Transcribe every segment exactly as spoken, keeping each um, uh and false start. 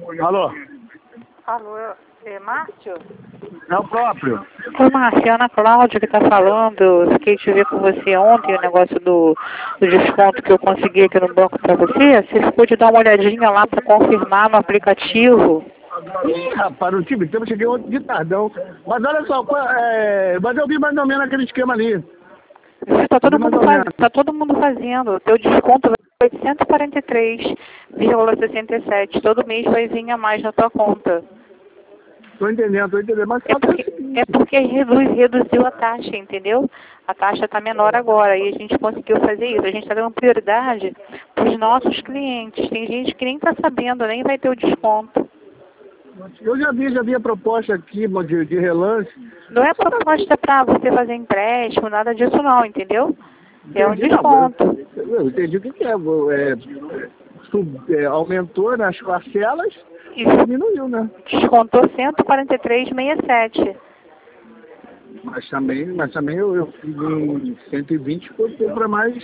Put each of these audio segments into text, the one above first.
Alô? Alô, é Márcio? É o próprio. Oi, Márcio, é a Ana Cláudia que tá falando. Eu fiquei de ver com você ontem o negócio do, do desconto que eu consegui aqui no banco pra você. Você ficou de dar uma olhadinha lá pra confirmar no aplicativo? Ih, rapaz, no time tempo eu cheguei ontem de tardão. Mas olha só, qual- é, mas eu vi mais ou menos aquele esquema ali. Viu? Tá todo Eu vi mais mundo ou faz, menos. tá todo mundo fazendo. O teu desconto vai ser oitocentos e quarenta e três vírgula sessenta e sete. Todo mês vai vir a mais na tua conta. Tô entendendo, tô entendendo. Mas É só que é o porque, é seguinte. porque reduz, reduziu a taxa, entendeu? A taxa está menor agora e a gente conseguiu fazer isso. A gente está dando prioridade para os nossos clientes. Tem gente que nem está sabendo, nem vai ter o desconto. Eu já vi, já vi a proposta aqui mo, de, de relance. Não é proposta para você fazer empréstimo, nada disso não, entendeu? É um Entendi, não. desconto. Eu, eu entendi o que, que é. é, sub, é aumentou nas parcelas E e diminuiu, né? descontou cento e quarenta e três vírgula sessenta e sete. Mas também, mas também eu, eu fiz em cento e vinte para mais.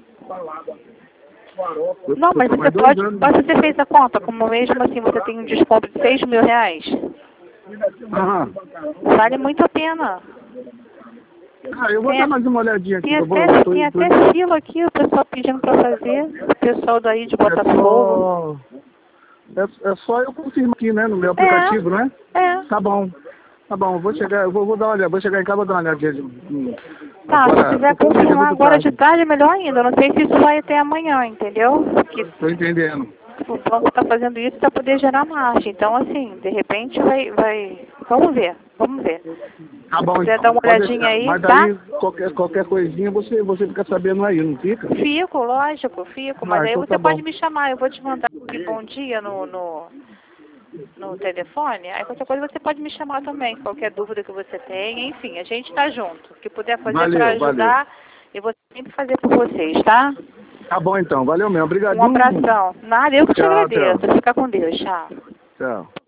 Não, Foi mas por você mais dois pode, anos. mas você fez a conta, como mesmo assim você tem um desconto de seis mil reais. Aham. Vale muito a pena. Ah, eu vou Tem, dar mais uma olhadinha aqui. tem Eu vou, até, eu tô, tem tô, até fila aqui, o pessoal pedindo para fazer. O pessoal daí de é Botafogo. só. É, é só eu confirmar aqui, né? No meu aplicativo, né? É, é. Tá bom. Tá bom, eu vou chegar, eu vou, vou dar uma olhada, vou chegar em casa e vou dar uma olhadinha. de- hum, Tá, se Agora, quiser porque hoje é confirmar muito agora de tarde. tarde, melhor ainda. Eu não sei se isso vai até amanhã, entendeu? Porque Tô entendendo. o banco está fazendo isso para poder gerar margem. Então, assim, de repente vai, vai... Vamos ver, vamos ver. Tá Se bom, quiser dar então. uma Pode olhadinha deixar. aí, Mas tá? daí, qualquer, qualquer coisinha, você, você fica sabendo aí, não fica? Fico, lógico, fico. Mas Ah, aí então você tá pode bom. me chamar. Eu vou te mandar aqui bom dia no... no no telefone, aí qualquer coisa você pode me chamar também, qualquer dúvida que você tenha, enfim, a gente está junto. O que puder fazer para Valeu, valeu. ajudar, eu vou sempre fazer por vocês, tá? Tá bom então, valeu mesmo. Um Obrigadinho. abração. Nada, eu que te Tchau, tchau. agradeço. Fica com Deus, tchau. Tchau.